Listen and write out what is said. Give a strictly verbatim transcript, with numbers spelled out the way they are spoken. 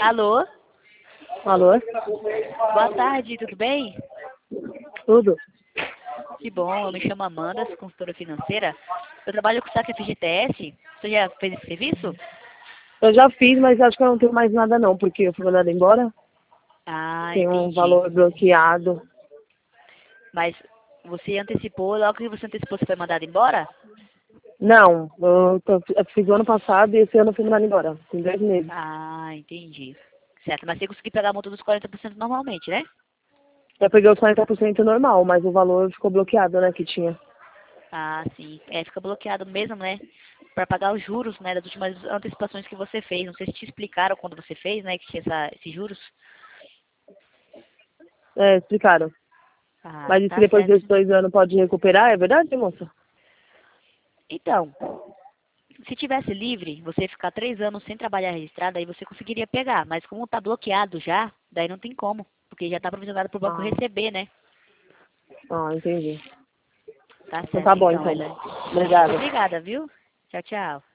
Alô? Alô? Boa tarde, tudo bem? Tudo? Que bom, eu me chamo Amanda, sou consultora financeira. Eu trabalho com o saque F G T S. Você já fez esse serviço? Eu já fiz, mas acho que eu não tenho mais nada não, porque eu fui mandada embora. Ah, Tem um entendi. valor bloqueado. Mas você antecipou, logo que você antecipou, você foi mandado embora? Não, eu, tô- eu fiz o ano passado e esse ano eu fui mandada embora. Tem dois meses. Ah, entendi. Certo, mas você conseguiu pegar a multa dos quarenta por cento normalmente, né? Eu peguei os quarenta por cento normal, mas o valor ficou bloqueado, né, que tinha. Ah, sim. É, fica bloqueado mesmo, né? Para pagar os juros, né, das últimas antecipações que você fez. Não sei se te explicaram quando você fez, né, que tinha essa, esses juros. É, explicaram. Ah, Mas isso tá depois certo. desses dois anos pode recuperar, é verdade, moça? Então, se tivesse livre, você ficar três anos sem trabalhar registrado, aí você conseguiria pegar. Mas como tá bloqueado já, daí não tem como. Porque já tá provisionado pro banco Ah, receber, né? ah, entendi. Tá Então tá certo bom, então, então. Elaine. Muito Obrigada. obrigada, viu? Tchau, tchau.